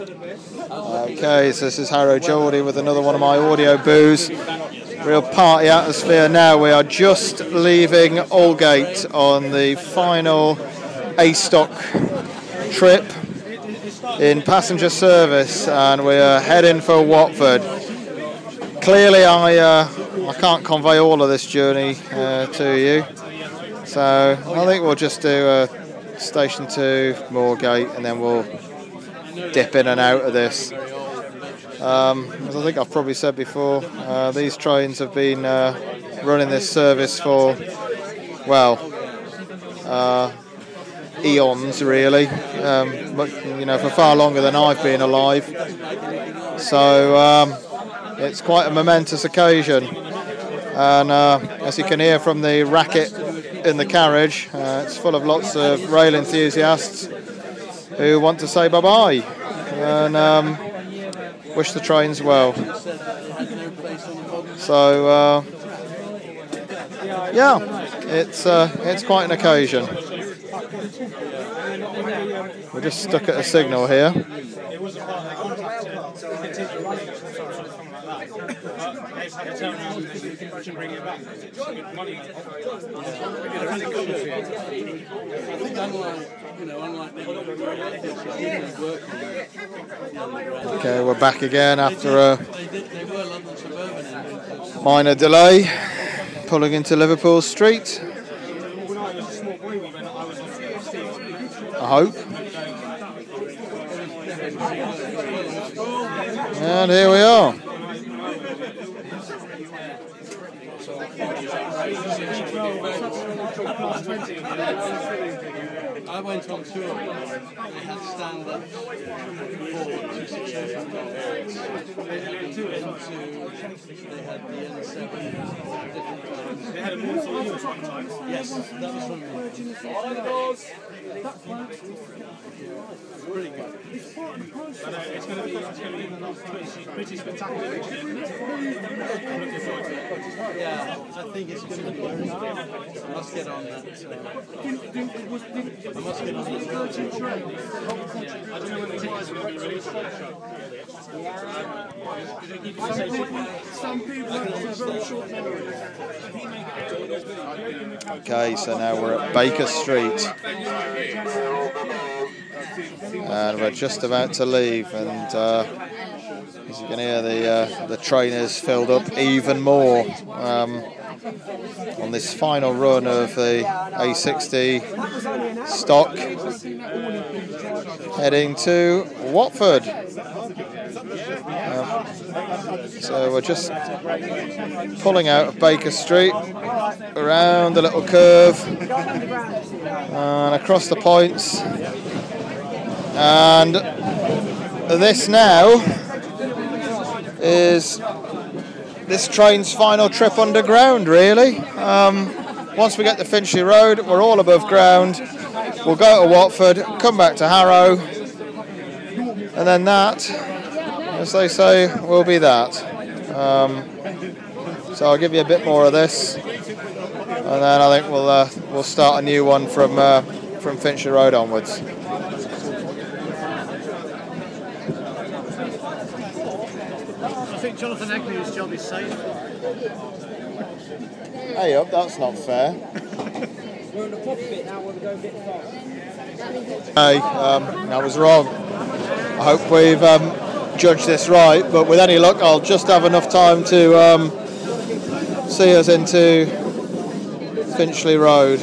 Okay, so this is Harrow Geordie with another one of my audio boos. Real party atmosphere now. We are just leaving Aldgate on the final A-Stock trip in passenger service, and we are heading for Watford. Clearly I can't convey all of this journey to you, so I think we'll just do Station 2, Moorgate, and then we'll dip in and out of this. As I think I've probably said before, these trains have been running this service for, well, eons really, for far longer than I've been alive. So it's quite a momentous occasion, and as you can hear from the racket in the carriage, it's full of lots of rail enthusiasts who want to say bye-bye and wish the trains well. So yeah, it's quite an occasion. We're just stuck at a signal here. Okay, we're back again after a minor delay, pulling into Liverpool Street. I hope. And here we are. I went on tour. They had stand-up for 267 dollars. They had the N7 different times. They had a more times. Yes, that was from me. Pretty good. It's going to be pretty spectacular. Yeah, I think it's going to be very good. I must get on that. I must get on that. I don't know when the tickets are going to be released. Some people have very short memories. Okay, so now we're at Baker Street. And we're just about to leave, and as you can hear, the train is filled up even more on this final run of the A60 stock, heading to Watford. So we're just pulling out of Baker Street, around a little curve, and across the points. And this now is this train's final trip underground, really. Once we get to Finchley Road, we're all above ground. We'll go to Watford, come back to Harrow, and then that, as they say, will be that. So I'll give you a bit more of this, and then I think we'll start a new one from Finchley Road onwards. I think Jonathan Agnew's job is safe. Hey up, that's not fair. We're in the pop bit now, we'll go a bit fast. Hey, I was wrong. I hope we've judged this right, but with any luck I'll just have enough time to see us into Finchley Road.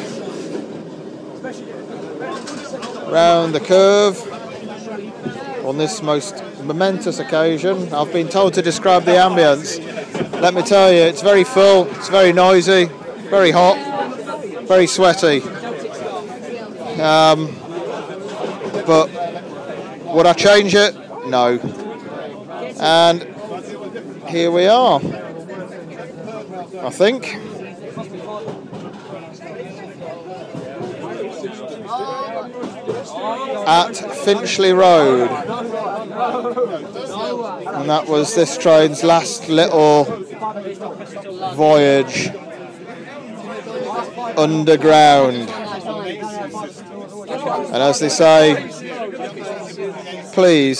Round the curve on this most momentous occasion. I've been told to describe the ambience. Let me tell you, it's very full, it's very noisy, very hot, very sweaty. But would I change it? No. And here we are, I think. At Finchley Road. And that was this train's last little voyage underground. And as they say, please